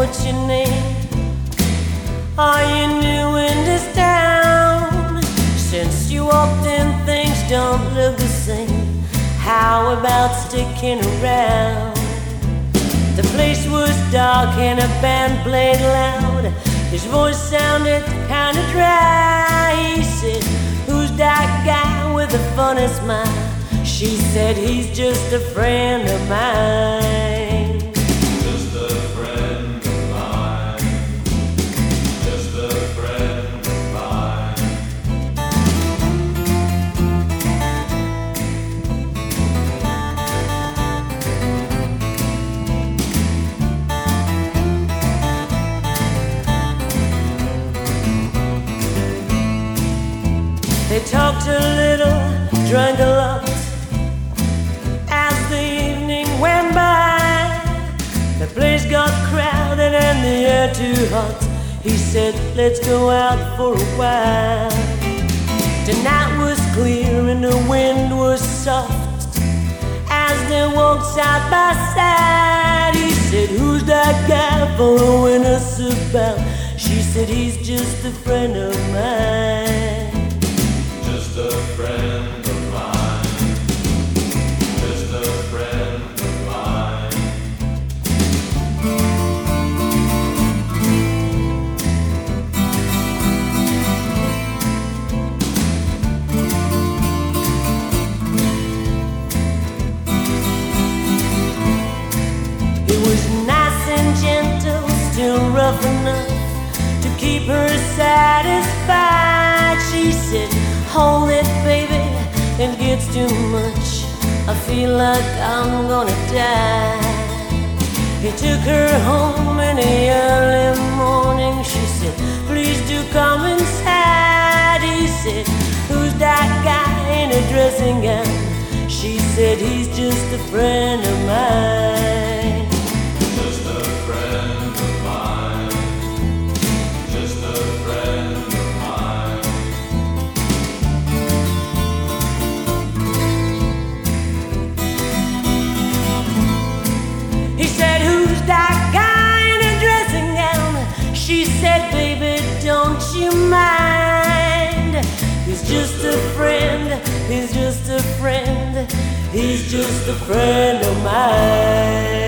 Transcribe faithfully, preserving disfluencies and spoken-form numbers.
what's your name? Are you new in this town? Since you walked in, things don't look the same. How about sticking around? The place was dark and a band played loud. His voice sounded kinda dry. He said, who's that guy with the funny smile? She said, he's just a friend of mine. Just a friend of mine. Just a friend of mine. They talked a little, drank a lot. As the evening went by, the place got crowded and the air too hot. He said, let's go out for a while. Tonight was clear and the wind was soft. As they walked side by side, he said, who's that guy following us about? She said, he's just a friend of mine. Just a friend of mine. Just a friend of mine. It was nice and gentle, still rough enough to keep her satisfied. She said, hold it, baby, it gets too much. I feel like I'm gonna die. He took her home in the early morning. She said, please do come inside. He said, who's that guy in a dressing gown? She said, he's just a friend of mine. Just a friend of mine. Just a friend of mine. He said, who's that guy in a dressing gown? She said, baby, don't you mind? He's just a friend, he's just a friend, he's just a friend of mine.